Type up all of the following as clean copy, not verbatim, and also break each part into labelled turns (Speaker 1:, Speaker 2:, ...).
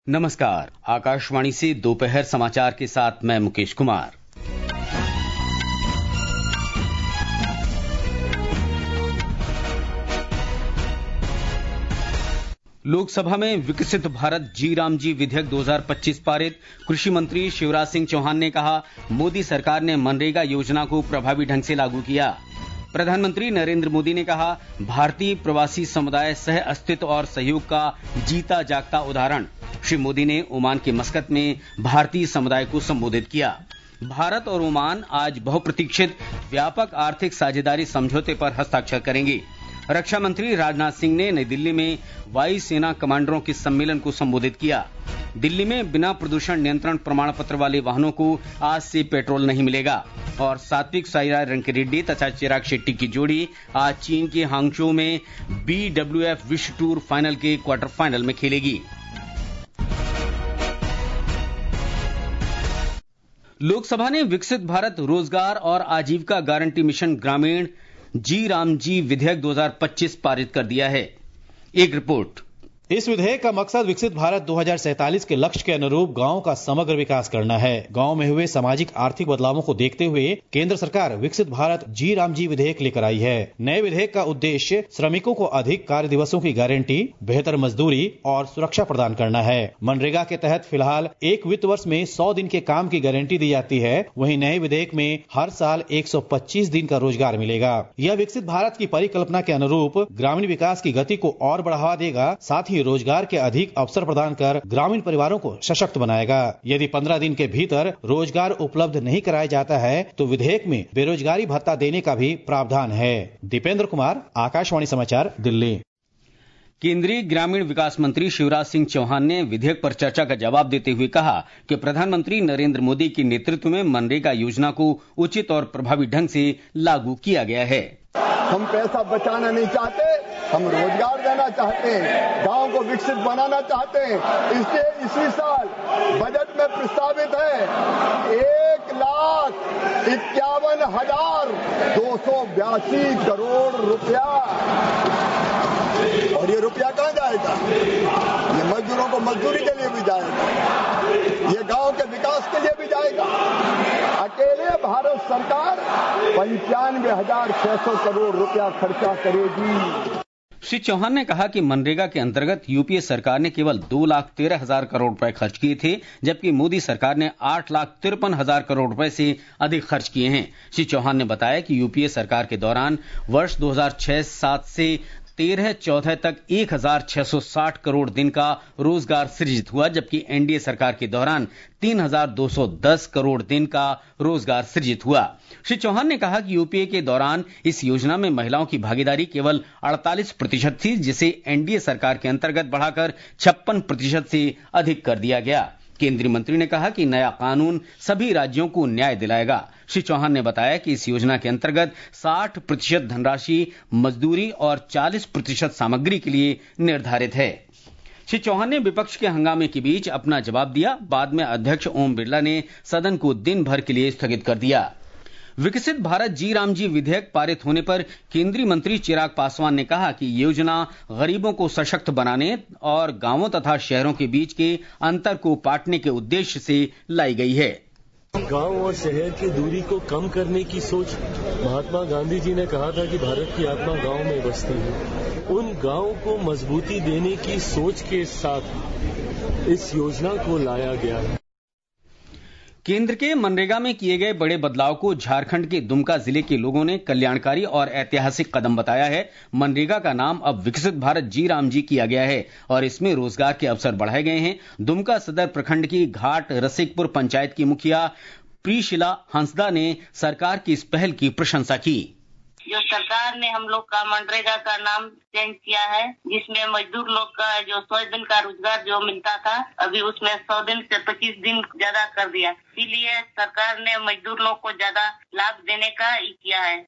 Speaker 1: नमस्कार, आकाशवाणी से दोपहर समाचार के साथ मैं मुकेश कुमार। लोकसभा में विकसित भारत जी राम जी विधेयक 2025 पारित। कृषि मंत्री शिवराज सिंह चौहान ने कहा, मोदी सरकार ने मनरेगा योजना को प्रभावी ढंग से लागू किया। प्रधानमंत्री नरेंद्र मोदी ने कहा, भारतीय प्रवासी समुदाय सह अस्तित्व और सहयोग का जीता जागता उदाहरण। श्री मोदी ने ओमान के मस्कत में भारतीय समुदाय को संबोधित किया। भारत और ओमान आज बहुप्रतीक्षित व्यापक आर्थिक साझेदारी समझौते पर हस्ताक्षर करेंगे। रक्षा मंत्री राजनाथ सिंह ने नई दिल्ली में वायु सेना कमांडरों के सम्मेलन को संबोधित किया। दिल्ली में बिना प्रदूषण नियंत्रण प्रमाण पत्र वाले वाहनों को आज से पेट्रोल नहीं मिलेगा। और सात्विक साईराज रंकीरेड्डी तथा चिराग शेट्टी की जोड़ी आज चीन के हांगझोउ में BWF विश्व टूर फाइनल के क्वार्टर फाइनल में खेलेगी। लोकसभा ने विकसित भारत रोजगार और आजीविका गारंटी मिशन ग्रामीण जी राम जी विधेयक 2025 पारित कर दिया है। एक रिपोर्ट।
Speaker 2: इस विधेयक का मकसद विकसित भारत 2047 के लक्ष्य के अनुरूप गांव का समग्र विकास करना है। गांव में हुए सामाजिक आर्थिक बदलावों को देखते हुए केंद्र सरकार विकसित भारत जी राम जी विधेयक लेकर आई है। नए विधेयक का उद्देश्य श्रमिकों को अधिक कार्य दिवसों की गारंटी, बेहतर मजदूरी और सुरक्षा प्रदान करना है। मनरेगा के तहत फिलहाल एक वित्त वर्ष में 100 दिन के काम की गारंटी दी जाती है। वहीं नए विधेयक में हर साल 125 दिन का रोजगार मिलेगा। यह विकसित भारत की परिकल्पना के अनुरूप ग्रामीण विकास की गति को और बढ़ावा देगा, साथ ही रोजगार के अधिक अवसर प्रदान कर ग्रामीण परिवारों को सशक्त बनाएगा। यदि 15 दिन के भीतर रोजगार उपलब्ध नहीं कराया जाता है तो विधेयक में बेरोजगारी भत्ता देने का भी प्रावधान है। दीपेंद्र कुमार, आकाशवाणी समाचार, दिल्ली।
Speaker 1: केंद्रीय ग्रामीण विकास मंत्री शिवराज सिंह चौहान ने विधेयक पर चर्चा का जवाब देते हुए कहा कि प्रधानमंत्री नरेंद्र मोदी के नेतृत्व में मनरेगा योजना को उचित और प्रभावी ढंग से लागू किया गया है।
Speaker 3: हम पैसा बचाना नहीं चाहते, हम रोजगार देना चाहते हैं, गांव को विकसित बनाना चाहते हैं। इसलिए इसी साल बजट में प्रस्तावित है 1,51,282 करोड़ रुपया। और ये रुपया कहाँ जाएगा? ये मजदूरों को मजदूरी के लिए भी जाएगा, ये गांव के विकास के लिए भी जाएगा। अकेले भारत सरकार 95,600 करोड़ रुपया खर्चा करेगी।
Speaker 1: श्री चौहान ने कहा कि मनरेगा के अंतर्गत यूपीए सरकार ने केवल 2,13,000 करोड़ रुपए खर्च किए थे, जबकि मोदी सरकार ने 8,53,000 करोड़ रुपए से अधिक खर्च किए हैं। श्री चौहान ने बताया कि यूपीए सरकार के दौरान वर्ष 2006-07 से 13-14 तक 1,660 करोड़ दिन का रोजगार सृजित हुआ, जबकि एनडीए सरकार के दौरान 3,210 करोड़ दिन का रोजगार सृजित हुआ। श्री चौहान ने कहा कि यूपीए के दौरान इस योजना में महिलाओं की भागीदारी केवल 48% थी, जिसे एनडीए सरकार के अंतर्गत बढ़ाकर 56% से अधिक कर दिया गया। केंद्रीय मंत्री ने कहा कि नया कानून सभी राज्यों को न्याय दिलाएगा। श्री चौहान ने बताया कि इस योजना के अंतर्गत 60% धनराशि मजदूरी और 40% सामग्री के लिए निर्धारित है। श्री चौहान ने विपक्ष के हंगामे के बीच अपना जवाब दिया। बाद में अध्यक्ष ओम बिरला ने सदन को दिन भर के लिए स्थगित कर दिया। विकसित भारत जी राम जी विधेयक पारित होने पर केंद्रीय मंत्री चिराग पासवान ने कहा कि योजना गरीबों को सशक्त बनाने और गांवों तथा शहरों के बीच के अंतर को पाटने के उद्देश्य से लाई गई है।
Speaker 4: गांव और शहर की दूरी को कम करने की सोच, महात्मा गांधी जी ने कहा था कि भारत की आत्मा गांव में बसती है। उन गांव को मजबूती देने की सोच के साथ इस योजना को लाया गया है।
Speaker 1: केंद्र के मनरेगा में किए गए बड़े बदलाव को झारखंड के दुमका जिले के लोगों ने कल्याणकारी और ऐतिहासिक कदम बताया है। मनरेगा का नाम अब विकसित भारत जी राम जी किया गया है और इसमें रोजगार के अवसर बढ़ाए गए हैं। दुमका सदर प्रखंड की घाट रसिकपुर पंचायत की मुखिया प्रीशिला हंसदा ने सरकार की इस पहल की प्रशंसा की।
Speaker 5: जो सरकार ने हम लोग का मनरेगा का नाम चेंज किया है, जिसमें मजदूर लोग का जो 100 दिन का रोजगार जो मिलता था, अभी उसमें 100 दिन से 25 दिन ज्यादा कर दिया। इसीलिए सरकार ने मजदूर लोग को ज्यादा लाभ देने का किया है।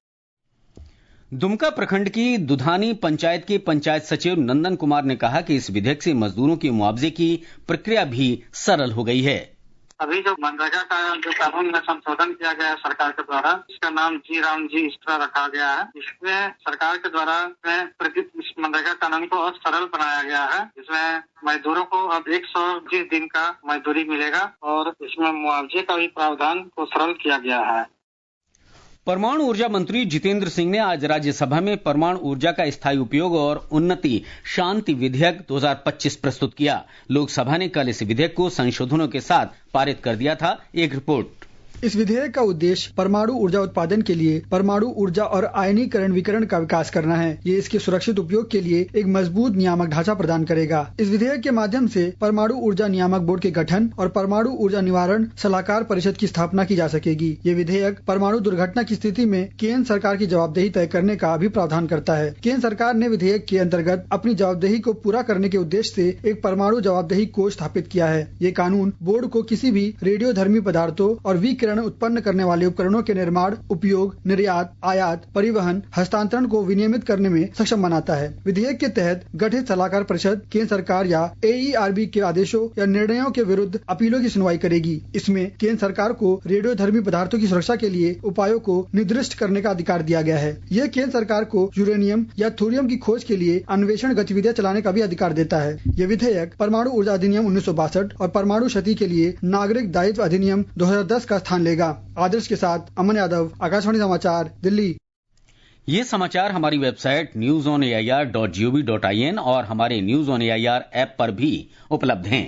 Speaker 1: दुमका प्रखंड की दुधानी पंचायत के पंचायत सचिव नंदन कुमार ने कहा कि इस विधेयक से मजदूरों के मुआवजे की प्रक्रिया भी सरल हो गई है।
Speaker 6: अभी जो मनरेगा का जो कानून में संशोधन किया गया है सरकार के द्वारा, इसका नाम जी राम जी इस तरह रखा गया है। इसमें सरकार के द्वारा इस मनरेगा कानून को और सरल बनाया गया है। इसमें मजदूरों को अब 120 दिन का मजदूरी मिलेगा और इसमें मुआवजे का भी प्रावधान को सरल किया गया है।
Speaker 1: परमाणु ऊर्जा मंत्री जितेंद्र सिंह ने आज राज्यसभा में परमाणु ऊर्जा का स्थायी उपयोग और उन्नति शांति विधेयक 2025 प्रस्तुत किया। लोकसभा ने कल इस विधेयक को संशोधनों के साथ पारित कर दिया था। एक रिपोर्ट।
Speaker 7: इस विधेयक का उद्देश्य परमाणु ऊर्जा उत्पादन के लिए परमाणु ऊर्जा और आयनीकरण विकिरण का विकास करना है। ये इसके सुरक्षित उपयोग के लिए एक मजबूत नियामक ढांचा प्रदान करेगा। इस विधेयक के माध्यम से परमाणु ऊर्जा नियामक बोर्ड के गठन और परमाणु ऊर्जा निवारण सलाहकार परिषद की स्थापना की जा सकेगी। ये विधेयक परमाणु दुर्घटना की स्थिति में केंद्र सरकार की जवाबदेही तय करने का भी प्रावधान करता है। केंद्र सरकार ने विधेयक के अंतर्गत अपनी जवाबदेही को पूरा करने के उद्देश्य से एक परमाणु जवाबदेही कोष स्थापित किया है। ये कानून बोर्ड को किसी भी रेडियोधर्मी पदार्थों और विकिरण उत्पन्न करने वाले उपकरणों के निर्माण, उपयोग, निर्यात, आयात, परिवहन, हस्तांतरण को विनियमित करने में सक्षम बनाता है। विधेयक के तहत गठित सलाहकार परिषद केंद्र सरकार या AERB के आदेशों या निर्णयों के विरुद्ध अपीलों की सुनवाई करेगी। इसमें केंद्र सरकार को रेडियोधर्मी पदार्थों की सुरक्षा के लिए उपायों को निर्दिष्ट करने का अधिकार दिया गया है। यह केंद्र सरकार को यूरेनियम या थोरियम की खोज के लिए अन्वेषण गतिविधियां चलाने का भी अधिकार देता है। यह विधेयक परमाणु ऊर्जा अधिनियम 1962 और परमाणु क्षति के लिए नागरिक दायित्व अधिनियम 2010 का स्थान लेगा। आदर्श के साथ अमन यादव, आकाशवाणी समाचार, दिल्ली।
Speaker 1: ये समाचार हमारी वेबसाइट newsonair.gov.in और हमारे न्यूज ऑन एआईआर ऐप पर भी उपलब्ध हैं।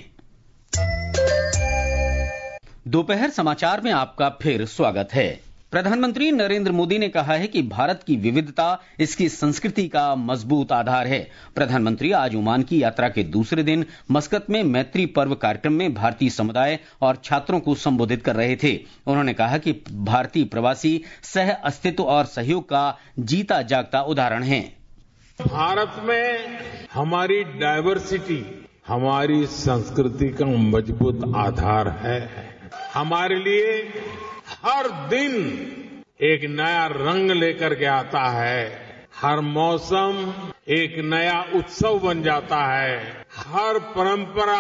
Speaker 1: दोपहर समाचार में आपका फिर स्वागत है। प्रधानमंत्री नरेंद्र मोदी ने कहा है कि भारत की विविधता इसकी संस्कृति का मजबूत आधार है। प्रधानमंत्री आज ओमान की यात्रा के दूसरे दिन मस्कत में मैत्री पर्व कार्यक्रम में भारतीय समुदाय और छात्रों को संबोधित कर रहे थे। उन्होंने कहा कि भारतीय प्रवासी सह अस्तित्व और सहयोग का जीता जागता उदाहरण है।
Speaker 8: भारत में हमारी डायवर्सिटी हमारी संस्कृति का मजबूत आधार है। हमारे लिए हर दिन एक नया रंग लेकर के आता है। हर मौसम एक नया उत्सव बन जाता है। हर परंपरा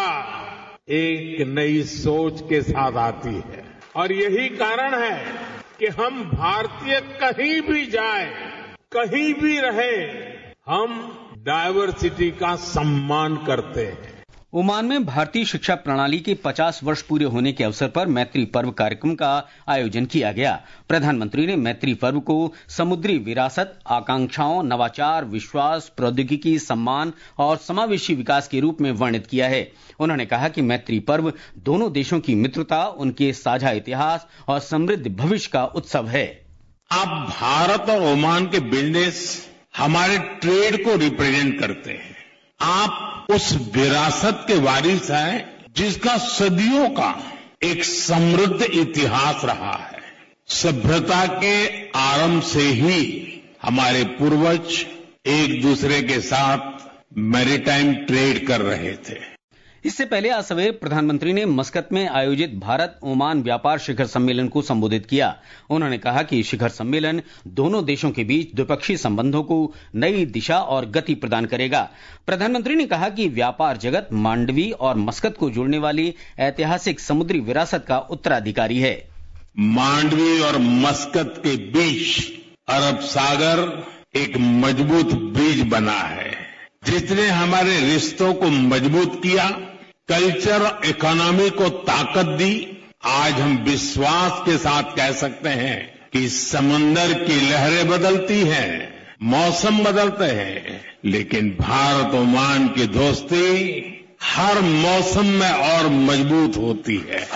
Speaker 8: एक नई सोच के साथ आती है और यही कारण है कि हम भारतीय कहीं भी जाए, कहीं भी रहे, हम डायवर्सिटी का सम्मान करते हैं।
Speaker 1: ओमान में भारतीय शिक्षा प्रणाली के 50 वर्ष पूरे होने के अवसर पर मैत्री पर्व कार्यक्रम का आयोजन किया गया। प्रधानमंत्री ने मैत्री पर्व को समुद्री विरासत, आकांक्षाओं, नवाचार, विश्वास, प्रौद्योगिकी, सम्मान और समावेशी विकास के रूप में वर्णित किया है। उन्होंने कहा कि मैत्री पर्व दोनों देशों की मित्रता, उनके साझा इतिहास और समृद्ध भविष्य का उत्सव है।
Speaker 8: अब भारत और ओमान के बिजनेस हमारे ट्रेड को रिप्रेजेंट करते हैं। आप उस विरासत के वारिस हैं जिसका सदियों का एक समृद्ध इतिहास रहा है। सभ्यता के आरंभ से ही हमारे पूर्वज एक दूसरे के साथ मैरीटाइम ट्रेड कर रहे थे।
Speaker 1: इससे पहले आज सवेरे प्रधानमंत्री ने मस्कत में आयोजित भारत ओमान व्यापार शिखर सम्मेलन को संबोधित किया। उन्होंने कहा कि शिखर सम्मेलन दोनों देशों के बीच द्विपक्षीय संबंधों को नई दिशा और गति प्रदान करेगा। प्रधानमंत्री ने कहा कि व्यापार जगत मांडवी और मस्कत को जोड़ने वाली ऐतिहासिक समुद्री विरासत का उत्तराधिकारी है।
Speaker 8: मांडवी और मस्कत के बीच अरब सागर एक मजबूत ब्रिज बना है, जिसने हमारे रिश्तों को मजबूत किया, कल्चर और इकोनॉमी को ताकत दी। आज हम विश्वास के साथ कह सकते हैं कि समंदर की लहरें बदलती हैं, मौसम बदलते हैं, लेकिन भारत ओमान की दोस्ती हर मौसम में और मजबूत होती है।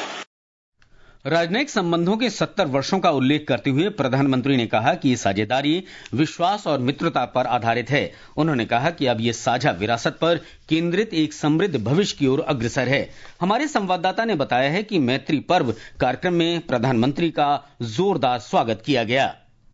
Speaker 1: राजनयिक संबंधों के 70 वर्षों का उल्लेख करते हुए प्रधानमंत्री ने कहा कि ये साझेदारी विश्वास और मित्रता पर आधारित है। उन्होंने कहा कि अब ये साझा विरासत पर केंद्रित एक समृद्ध भविष्य की ओर अग्रसर है। हमारे संवाददाता ने बताया है कि मैत्री पर्व कार्यक्रम में प्रधानमंत्री का जोरदार स्वागत किया गया।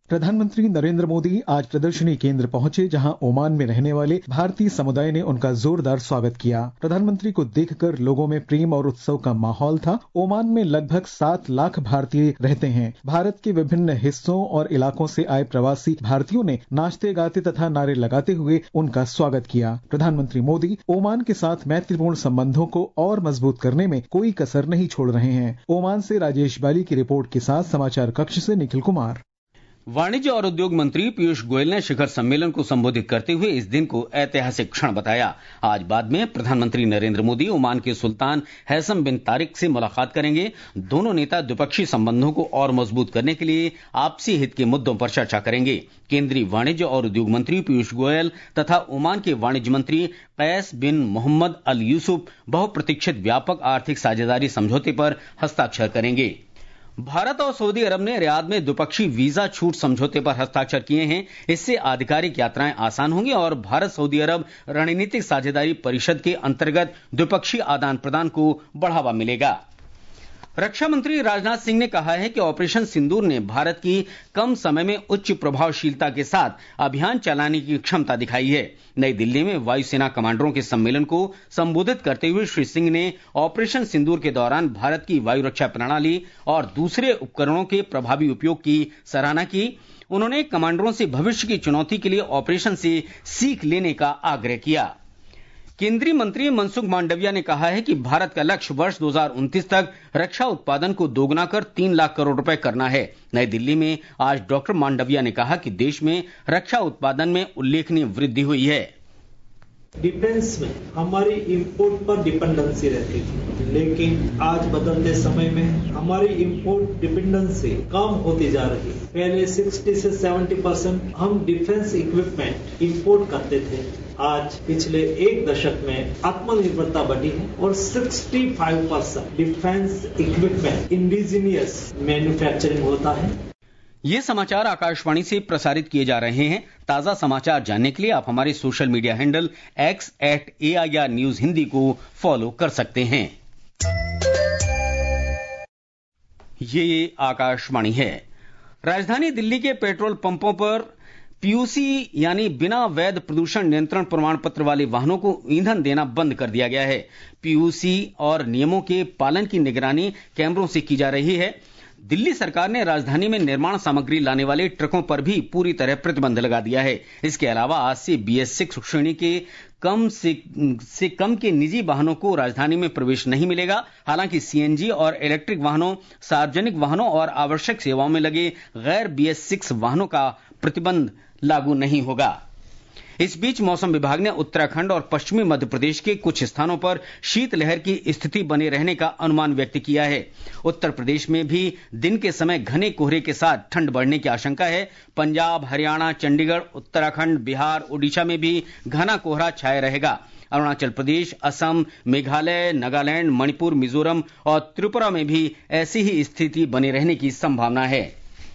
Speaker 9: प्रधानमंत्री नरेंद्र मोदी आज प्रदर्शनी केंद्र पहुंचे, जहां ओमान में रहने वाले भारतीय समुदाय ने उनका जोरदार स्वागत किया। प्रधानमंत्री को देखकर लोगों में प्रेम और उत्सव का माहौल था। ओमान में लगभग 7 लाख भारतीय रहते हैं। भारत के विभिन्न हिस्सों और इलाकों से आए प्रवासी भारतीयों ने नाचते गाते तथा नारे लगाते हुए उनका स्वागत किया। प्रधानमंत्री मोदी ओमान के साथ मैत्रीपूर्ण संबंधों को और मजबूत करने में कोई कसर नहीं छोड़ रहे हैं। ओमान से राजेश बाली की रिपोर्ट के साथ समाचार कक्ष से निखिल कुमार।
Speaker 1: वाणिज्य और उद्योग मंत्री पीयूष गोयल ने शिखर सम्मेलन को संबोधित करते हुए इस दिन को ऐतिहासिक क्षण बताया। आज बाद में प्रधानमंत्री नरेंद्र मोदी ओमान के सुल्तान हैसम बिन तारिक से मुलाकात करेंगे। दोनों नेता द्विपक्षीय संबंधों को और मजबूत करने के लिए आपसी हित के मुद्दों पर चर्चा करेंगे। केंद्रीय वाणिज्य और उद्योग मंत्री पीयूष गोयल तथा ओमान के वाणिज्य मंत्री कैस बिन मोहम्मद अल यूसुफ बहुप्रतीक्षित व्यापक आर्थिक साझेदारी समझौते पर हस्ताक्षर करेंगे। भारत और सऊदी अरब ने रियाद में द्विपक्षीय वीजा छूट समझौते पर हस्ताक्षर किए हैं। इससे आधिकारिक यात्राएं आसान होंगी और भारत सऊदी अरब रणनीतिक साझेदारी परिषद के अंतर्गत द्विपक्षीय आदान प्रदान को बढ़ावा मिलेगा। रक्षा मंत्री राजनाथ सिंह ने कहा है कि ऑपरेशन सिंदूर ने भारत की कम समय में उच्च प्रभावशीलता के साथ अभियान चलाने की क्षमता दिखाई है। नई दिल्ली में वायुसेना कमांडरों के सम्मेलन को संबोधित करते हुए श्री सिंह ने ऑपरेशन सिंदूर के दौरान भारत की वायु रक्षा प्रणाली और दूसरे उपकरणों के प्रभावी उपयोग की सराहना की। उन्होंने कमांडरों से भविष्य की चुनौती के लिए ऑपरेशन से सीख लेने का आग्रह किया। केंद्रीय मंत्री मनसुख मांडविया ने कहा है कि भारत का लक्ष्य वर्ष 2029 तक रक्षा उत्पादन को दोगुना कर 3 लाख करोड़ रुपए करना है। नई दिल्ली में आज डॉक्टर मांडविया ने कहा कि देश में रक्षा उत्पादन में उल्लेखनीय वृद्धि हुई है।
Speaker 10: डिफेंस में हमारी इंपोर्ट पर डिपेंडेंसी रहती थी, लेकिन आज बदलते समय में हमारी इंपोर्ट डिपेंडेंसी कम होती जा रही है। पहले 60 से 70% हम डिफेंस इक्विपमेंट इंपोर्ट करते थे। आज पिछले एक दशक में आत्मनिर्भरता बढ़ी है और 65% डिफेंस इक्विपमेंट इंडिजीनियस मैन्युफैक्चरिंग होता है।
Speaker 1: ये समाचार आकाशवाणी से प्रसारित किए जा रहे हैं। ताजा समाचार जानने के लिए आप हमारे social media handle x@AIR news Hindi को फॉलो कर सकते हैं। ये आकाशवाणी है। राजधानी दिल्ली के पेट्रोल पंपों पर पीयूसी यानी बिना वैध प्रदूषण नियंत्रण प्रमाण पत्र वाले वाहनों को ईंधन देना बंद कर दिया गया है। पीयूसी और नियमों के पालन की निगरानी कैमरों से की जा रही है। दिल्ली सरकार ने राजधानी में निर्माण सामग्री लाने वाले ट्रकों पर भी पूरी तरह प्रतिबंध लगा दिया है। इसके अलावा आज से BS6 श्रेणी के कम से कम के निजी वाहनों को राजधानी में प्रवेश नहीं मिलेगा। हालांकि CNG और इलेक्ट्रिक वाहनों, सार्वजनिक वाहनों और आवश्यक सेवाओं में लगे गैर BS6 वाहनों का प्रतिबंध लागू नहीं होगा। इस बीच मौसम विभाग ने उत्तराखंड और पश्चिमी मध्य प्रदेश के कुछ स्थानों पर शीतलहर की स्थिति बने रहने का अनुमान व्यक्त किया है। उत्तर प्रदेश में भी दिन के समय घने कोहरे के साथ ठंड बढ़ने की आशंका है। पंजाब, हरियाणा, चंडीगढ़, उत्तराखंड, बिहार, ओडिशा में भी घना कोहरा छाया रहेगा। अरुणाचल प्रदेश, असम, मेघालय, नागालैंड, मणिपुर, मिजोरम और त्रिपुरा में भी ऐसी ही स्थिति बने रहने की संभावना है।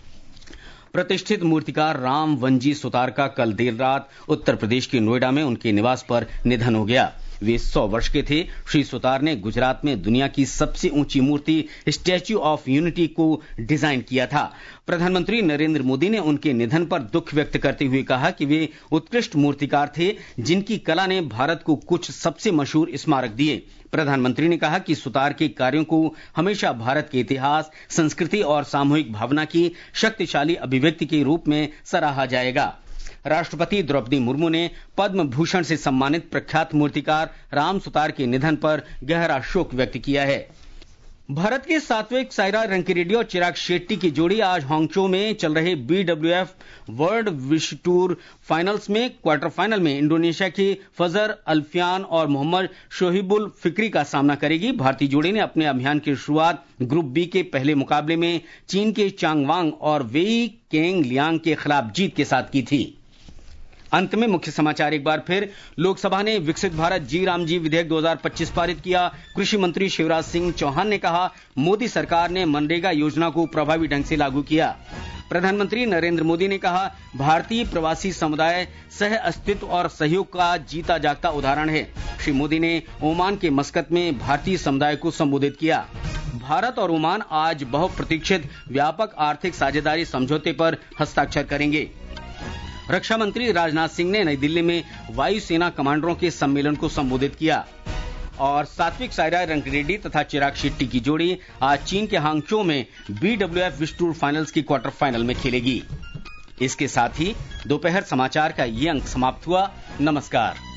Speaker 1: प्रतिष्ठित मूर्तिकार राम वंजी सुतार का कल देर रात उत्तर प्रदेश के नोएडा में उनके निवास पर निधन हो गया। वे 100 वर्ष के थे। श्री सुतार ने गुजरात में दुनिया की सबसे ऊंची मूर्ति स्टैच्यू ऑफ यूनिटी को डिजाइन किया था। प्रधानमंत्री नरेंद्र मोदी ने उनके निधन पर दुख व्यक्त करते हुए कहा कि वे उत्कृष्ट मूर्तिकार थे, जिनकी कला ने भारत को कुछ सबसे मशहूर स्मारक दिए। प्रधानमंत्री ने कहा कि सुतार के कार्यों को हमेशा भारत के इतिहास, संस्कृति और सामूहिक भावना की शक्तिशाली अभिव्यक्ति के रूप में सराहा जाएगा। राष्ट्रपति द्रौपदी मुर्मू ने पद्म भूषण से सम्मानित प्रख्यात मूर्तिकार राम सुतार के निधन पर गहरा शोक व्यक्त किया है। भारत के सात्विक साईराज रंकीरेड्डी और चिराग शेट्टी की जोड़ी आज हांगझो में चल रहे BWF वर्ल्ड विश्व टूर फाइनल्स में क्वार्टर फाइनल में इंडोनेशिया के फजर अल्फियान और मोहम्मद शोहिबुल फिक्री का सामना करेगी। भारतीय जोड़ी ने अपने अभियान की शुरुआत ग्रुप B के पहले मुकाबले में चीन के चांग वांग और वेई केंग लियांग के खिलाफ जीत के साथ की थी। अंत में मुख्य समाचार एक बार फिर। लोकसभा ने विकसित भारत जी राम जी विधेयक 2025 पारित किया। कृषि मंत्री शिवराज सिंह चौहान ने कहा, मोदी सरकार ने मनरेगा योजना को प्रभावी ढंग से लागू किया। प्रधानमंत्री नरेंद्र मोदी ने कहा, भारतीय प्रवासी समुदाय सह अस्तित्व और सहयोग का जीता जागता उदाहरण है। श्री मोदी ने ओमान के मस्कत में भारतीय समुदाय को संबोधित किया। भारत और ओमान आज बहुप्रतीक्षित व्यापक आर्थिक साझेदारी समझौते पर हस्ताक्षर करेंगे। रक्षा मंत्री राजनाथ सिंह ने नई दिल्ली में वायुसेना कमांडरों के सम्मेलन को संबोधित किया। और सात्विक साईराज रंकिरेड्डी तथा चिराग शेट्टी की जोड़ी आज चीन के हांगझोउ में BWF विश्व टूर फाइनल्स की क्वार्टर फाइनल में खेलेगी। इसके साथ ही दोपहर समाचार का ये अंक समाप्त हुआ। नमस्कार।